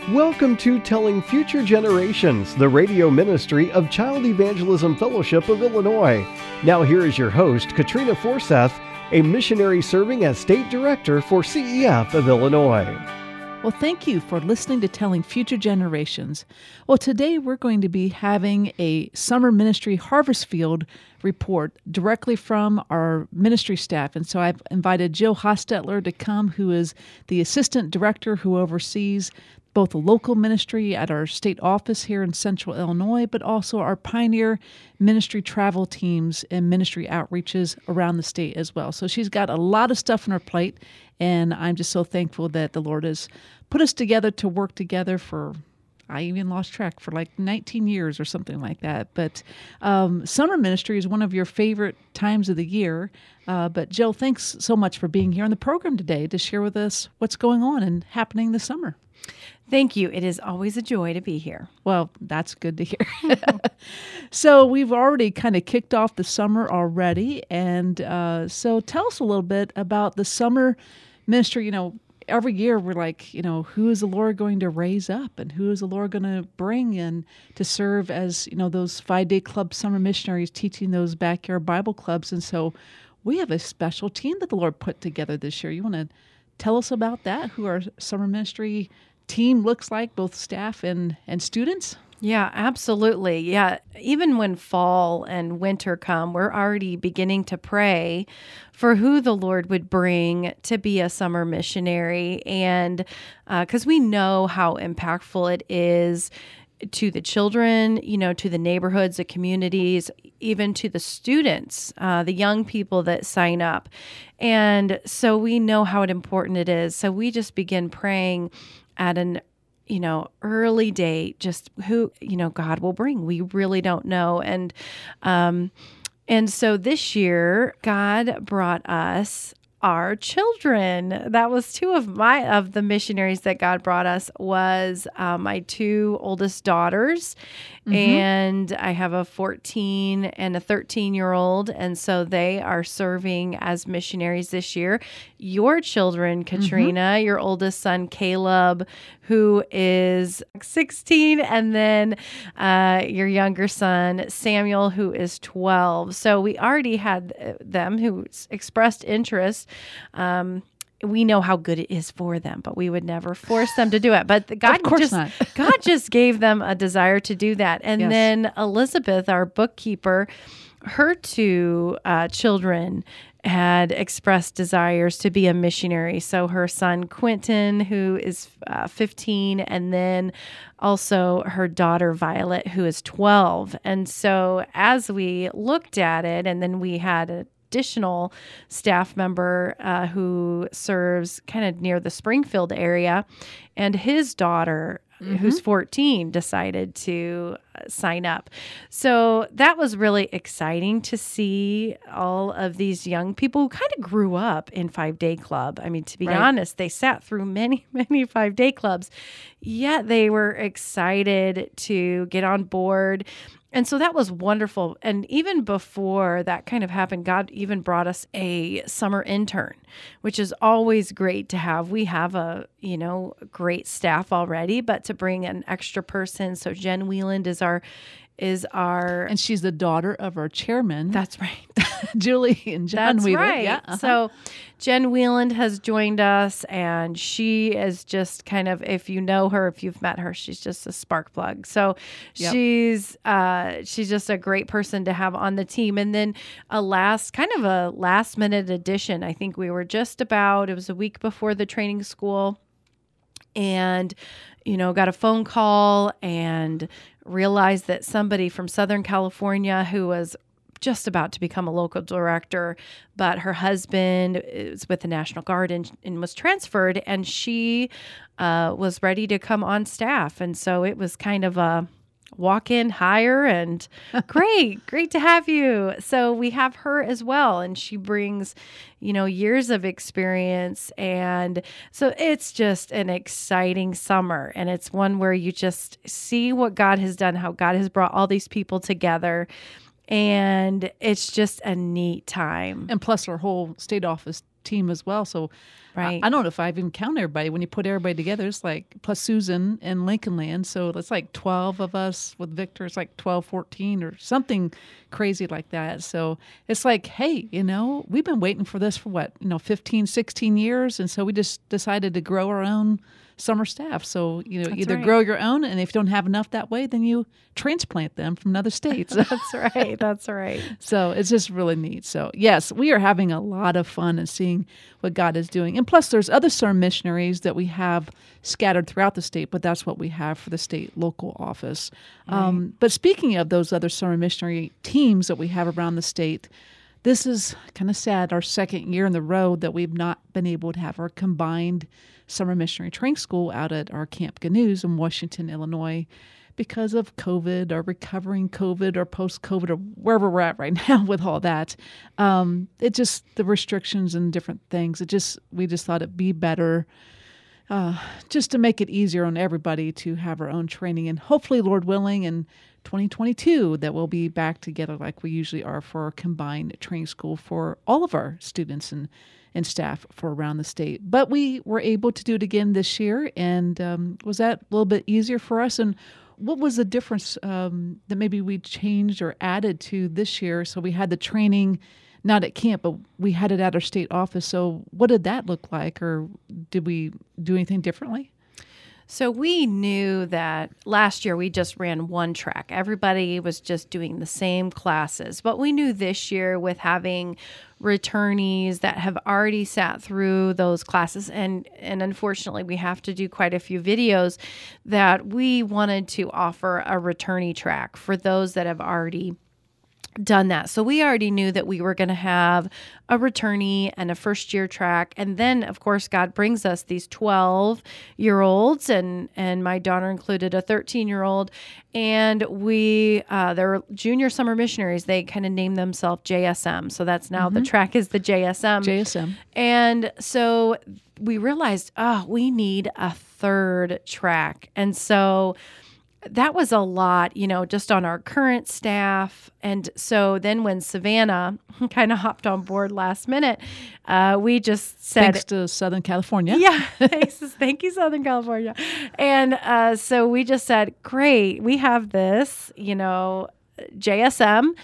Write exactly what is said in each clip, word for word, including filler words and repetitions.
Welcome to Telling Future Generations, the radio ministry of Child Evangelism Fellowship of Illinois. Now here is your host, Katrina Forseth, a missionary serving as State Director for C E F of Illinois. Well, thank you for listening to Telling Future Generations. Well, today we're going to be having a summer ministry harvest field report directly from our ministry staff. And so I've invited Jill Hostetler to come, who is the Assistant Director who oversees both the local ministry at our state office here in Central Illinois, but also our pioneer ministry travel teams and ministry outreaches around the state as well. So she's got a lot of stuff on her plate, and I'm just so thankful that the Lord has put us together to work together for, I even lost track, for like nineteen years or something like that. But um, summer ministry is one of your favorite times of the year. Uh, but Jill, thanks so much for being here on the program today to share with us what's going on and happening this summer. Thank you. It is always a joy to be here. Well, that's good to hear. So we've already kind of kicked off the summer already. And uh, so tell us a little bit about the summer ministry. You know, every year we're like, you know, who is the Lord going to raise up and who is the Lord going to bring in to serve as, you know, those five-day club summer missionaries teaching those backyard Bible clubs. And so we have a special team that the Lord put together this year. You want to tell us about that, who our summer ministry team looks like, both staff and, and students? Yeah, absolutely. Yeah, even when fall and winter come, we're already beginning to pray for who the Lord would bring to be a summer missionary. And because uh, we know how impactful it is to the children, you know, to the neighborhoods, the communities, even to the students, uh, the young people that sign up. And so we know how important it is. So we just begin praying at an, you know, early date, just who, you know, God will bring. We really don't know. And, um, and so this year, God brought us our children. That was two of my, of the missionaries that God brought us was uh, my two oldest daughters. Mm-hmm. And I have a fourteen and a thirteen year old. And so they are serving as missionaries this year. Your children, Katrina, mm-hmm. your oldest son, Caleb, who is sixteen, and then uh, your younger son, Samuel, who is twelve. So we already had them who expressed interest. Um, we know how good it is for them, but we would never force them to do it. But the God of course just not. God just gave them a desire to do that. And Yes. then Elizabeth, our bookkeeper, her two uh, children had expressed desires to be a missionary. So her son, Quentin, who is uh, fifteen, and then also her daughter, Violet, who is twelve. And so as we looked at it, and then we had a additional staff member uh, who serves kind of near the Springfield area, and his daughter, mm-hmm. who's fourteen, decided to uh, sign up. So that was really exciting to see all of these young people who kind of grew up in five-day club. I mean, to be right. honest, they sat through many, many five-day clubs, yet they were excited to get on board. And so that was wonderful. And even before that kind of happened, God even brought us a summer intern, which is always great to have. We have a, you know, great staff already, but to bring an extra person. So Jen Wieland is our is our and she's the daughter of our chairman. That's right. Julie and John That's Wheeler. right. Yeah, uh-huh. So Jen Wieland has joined us, and she is just kind of, if you know her, if you've met her, she's just a spark plug. So Yep. she's uh, she's just a great person to have on the team. And then a last, kind of a last minute addition. I think we were just about, it was a week before the training school, and, you know, got a phone call and realized that somebody from Southern California who was just about to become a local director, but her husband is with the National Guard and, and was transferred, and she uh, was ready to come on staff. And so it was kind of a walk in, hire, and great, great to have you. So we have her as well, and she brings, you know, years of experience. And so it's just an exciting summer, and it's one where you just see what God has done, how God has brought all these people together. And it's just a neat time. And plus our whole state office team as well. So Right. I, I don't know if I've even counted everybody. When you put everybody together, it's like, plus Susan and Lincoln Land. So it's like twelve of us with Victor. It's like twelve, fourteen or something crazy like that. So it's like, hey, you know, we've been waiting for this for what, you know, fifteen, sixteen years. And so we just decided to grow our own summer staff. So, you know, That's either right. grow your own, and if you don't have enough that way, then you transplant them from other states. That's right. That's right. So it's just really neat. So yes, we are having a lot of fun and seeing what God is doing. And plus there's other summer missionaries that we have scattered throughout the state, but that's what we have for the state local office. Right. Um, but speaking of those other summer missionary teams that we have around the state, this is kind of sad, our second year in the row that we've not been able to have our combined summer missionary training school out at our Camp Gnu's in Washington, Illinois, because of COVID or recovering COVID or post-COVID or wherever we're at right now with all that. Um, it just, the restrictions and different things, it just, we just thought it'd be better uh, just to make it easier on everybody to have our own training. And hopefully, Lord willing, in twenty twenty-two, that we'll be back together like we usually are for our combined training school for all of our students and and staff for around the state. But we were able to do it again this year, and um, was that a little bit easier for us? And what was the difference um, that maybe we changed or added to this year? So we had the training not at camp, but we had it at our state office. So what did that look like, or did we do anything differently? So we knew that last year we just ran one track. Everybody was just doing the same classes. But we knew this year with having returnees that have already sat through those classes, and, and unfortunately we have to do quite a few videos, that we wanted to offer a returnee track for those that have already done that. So we already knew that we were going to have a returnee and a first year track. And then of course, God brings us these twelve year olds, and, and my daughter included a thirteen year old. And we, uh, they're junior summer missionaries. They kind of named themselves J S M. So that's now mm-hmm. the track is the J S M. J S M. And so we realized, oh, we need a third track. And so that was a lot, you know, just on our current staff. And so then when Savannah kind of hopped on board last minute, uh, we just said... Thanks to Southern California. Yeah. Thanks, thank you, Southern California. And uh, so we just said, great, we have this, you know, J S M,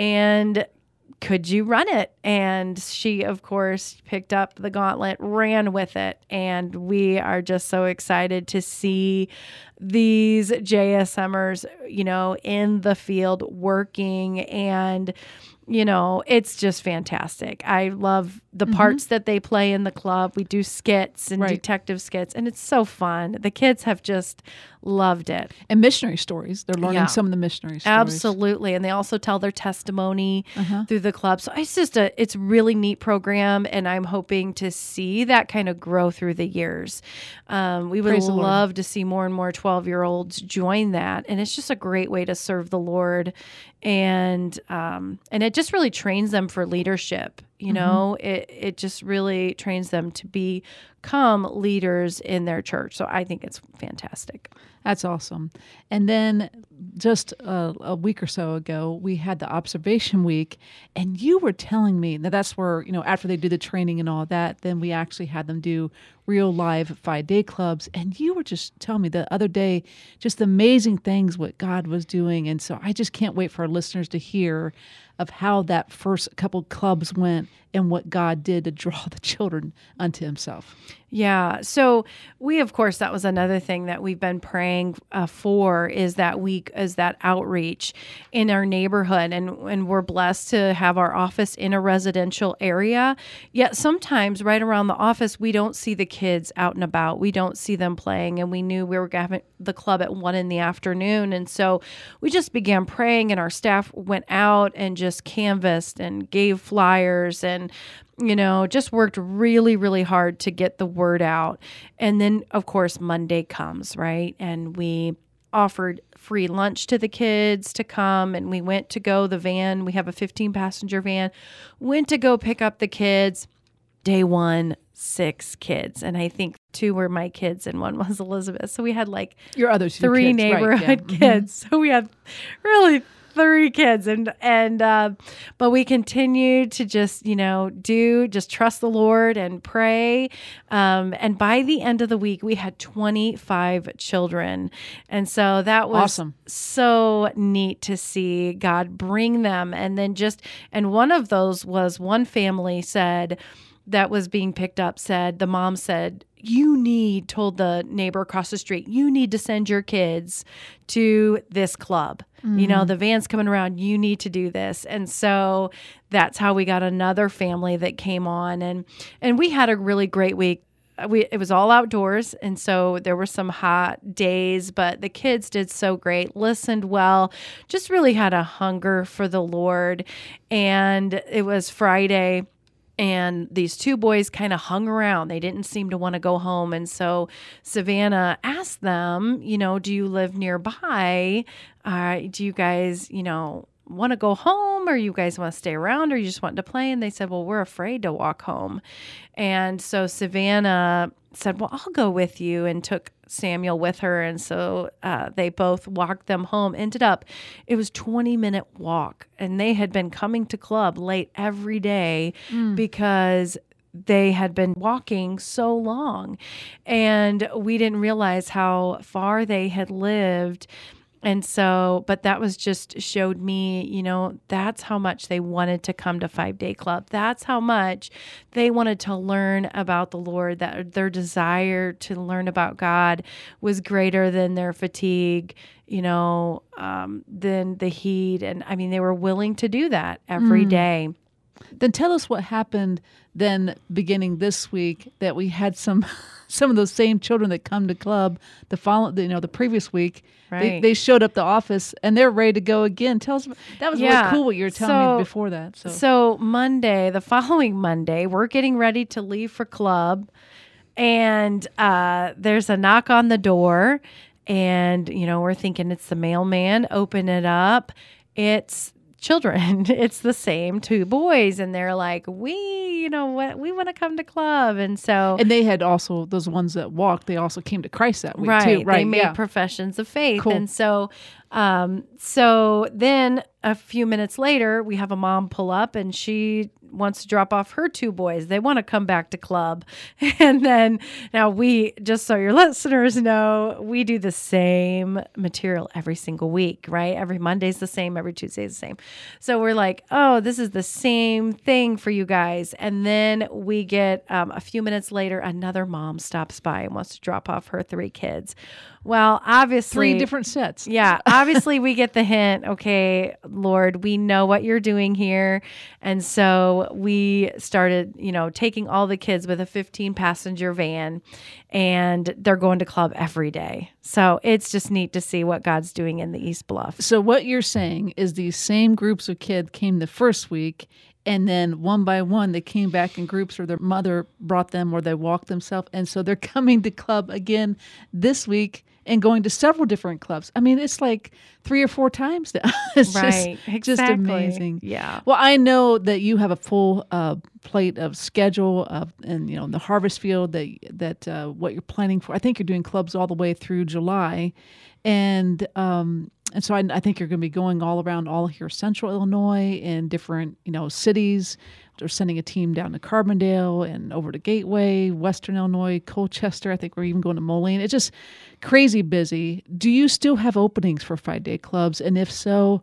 and could you run it? And she, of course, picked up the gauntlet, ran with it. And we are just so excited to see these J S Mers, you know, in the field working. And, you know, it's just fantastic. I love the mm-hmm. parts that they play in the club. We do skits and right. detective skits, and it's so fun. The kids have just loved it. And missionary stories. They're learning yeah. some of the missionary stories. Absolutely. And they also tell their testimony uh-huh. through the club. So it's just a, it's a really neat program. And I'm hoping to see that kind of grow through the years. Um, we would Praise love to see more and more twelve year olds join that. And it's just a great way to serve the Lord. And, um, and it just really trains them for leadership. You know, mm-hmm. it, it just really trains them to become leaders in their church. So I think it's fantastic. That's awesome. And then just a, a week or so ago, we had the observation week, and you were telling me that that's where, you know, after they do the training and all that, then we actually had them do real live five-day clubs. And you were just telling me the other day, just amazing things what God was doing. And so I just can't wait for our listeners to hear of how that first couple clubs went and what God did to draw the children unto himself. Yeah. So we, of course, that was another thing that we've been praying uh, for is that week, is that outreach in our neighborhood. And, and we're blessed to have our office in a residential area. Yet sometimes right around the office, we don't see the kids out and about. We don't see them playing. And we knew we were having the club at one in the afternoon. And so we just began praying, and our staff went out and just canvassed and gave flyers and you know, just worked really, really hard to get the word out. And then, of course, Monday comes, right? And we offered free lunch to the kids to come, and we went to go, the van, we have a fifteen passenger van, went to go pick up the kids. Day one, six kids. And I think two were my kids and one was Elizabeth. So we had like your other two three kids, neighborhood right, yeah. kids. Mm-hmm. So we had really three kids. And, and, uh, but we continued to just, you know, do, just trust the Lord and pray. Um, and by the end of the week, we had twenty-five children. And so that was awesome. So neat to see God bring them. And then just, and one of those was one family said, that was being picked up said, the mom said, you need, told the neighbor across the street, you need to send your kids to this club. Mm-hmm. You know, the van's coming around, you need to do this. And so that's how we got another family that came on. And, and we had a really great week. We, it was all outdoors. And so there were some hot days, but the kids did so great, listened well, just really had a hunger for the Lord. And it was Friday. And these two boys kind of hung around. They didn't seem to want to go home. And so Savannah asked them, you know, do you live nearby? Uh, do you guys, you know, want to go home, or you guys want to stay around, or you just want to play? And they said, well, we're afraid to walk home. And so Savannah said, well, I'll go with you, and took Samuel with her. And so uh, they both walked them home. Ended up, it was twenty minute walk, and they had been coming to club late every day mm. because they had been walking so long, and we didn't realize how far they had lived. And so, but that was just showed me, you know, that's how much they wanted to come to Five Day Club. That's how much they wanted to learn about the Lord, that their desire to learn about God was greater than their fatigue, you know, um, than the heat. And I mean, they were willing to do that every mm. day. Then tell us what happened then beginning this week, that we had some some of those same children that come to club the follow, you know, the previous week. Right. They, they showed up the office and they're ready to go again. Tell us, that was yeah. really cool what you were telling so, me before that. So. so Monday, the following Monday, we're getting ready to leave for club, and uh, there's a knock on the door, and, you know, we're thinking it's the mailman. Open it up. It's children. It's the same two boys, and they're like, we, you know what, we want to come to club. And so, and they had also, those ones that walked, they also came to Christ that week right, too. Right. They made yeah. professions of faith. Cool. And so, um, so then a few minutes later, we have a mom pull up, and she wants to drop off her two boys. They want to come back to club. And then now we, just so your listeners know, we do the same material every single week, right? Every Monday's the same, every Tuesday's the same. So we're like, oh, this is the same thing for you guys. And then we get um, a few minutes later, another mom stops by and wants to drop off her three kids. Well, obviously, three different sets. Yeah. Obviously we get the hint. Okay, Lord, we know what you're doing here. And so we started, you know, taking all the kids with a fifteen passenger van, and they're going to club every day. So it's just neat to see what God's doing in the East Bluff. So what you're saying is these same groups of kids came the first week, and then one by one, they came back in groups, or their mother brought them, or they walked themselves. And so they're coming to club again this week and going to several different clubs. I mean, it's like three or four times now. It's right, just, exactly. just amazing. Yeah. Well, I know that you have a full uh, plate of schedule of, and you know, the harvest field that that uh, what you're planning for. I think you're doing clubs all the way through July, and um, and so I, I think you're going to be going all around all here, Central Illinois, and different you know cities. They're sending a team down to Carbondale and over to Gateway, Western Illinois, Colchester. I think we're even going to Moline. It's just crazy busy. Do you still have openings for five-day clubs? And if so,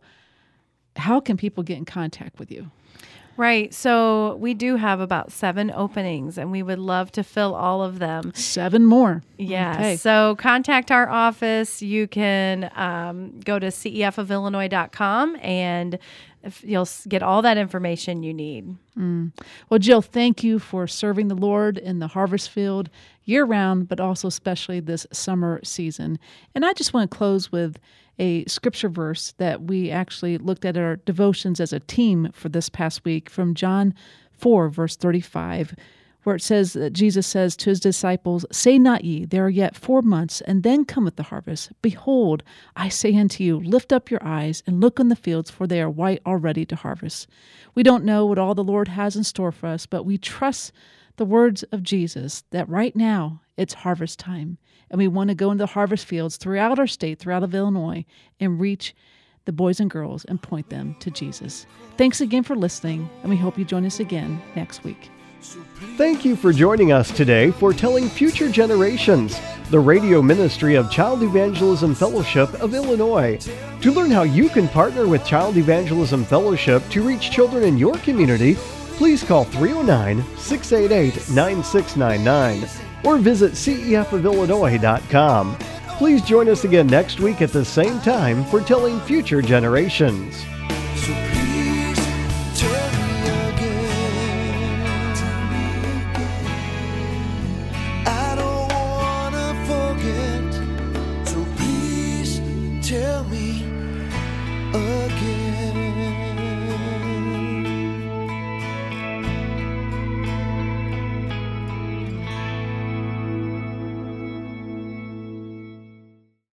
how can people get in contact with you? Right. So we do have about seven openings, and we would love to fill all of them. Seven more. Yeah. Okay. So contact our office. You can um, go to C E F of Illinois dot com, and you'll get all that information you need. Mm. Well, Jill, thank you for serving the Lord in the harvest field year-round, but also especially this summer season. And I just want to close with a scripture verse that we actually looked at our devotions as a team for this past week from John four, verse thirty-five, where it says that Jesus says to his disciples, "Say not ye, there are yet four months, and then cometh the harvest. Behold, I say unto you, lift up your eyes and look on the fields, for they are white already to harvest." We don't know what all the Lord has in store for us, but we trust the words of Jesus that right now it's harvest time. And we want to go into the harvest fields throughout our state, throughout of Illinois, and reach the boys and girls and point them to Jesus. Thanks again for listening, and we hope you join us again next week. Thank you for joining us today for Telling Future Generations, the radio ministry of Child Evangelism Fellowship of Illinois. To learn how you can partner with Child Evangelism Fellowship to reach children in your community, please call three oh nine, six eight eight, nine six nine nine or visit C E F of Illinois dot com. Please join us again next week at the same time for Telling Future Generations. So please tell me again. I don't wanna forget. So please tell me again.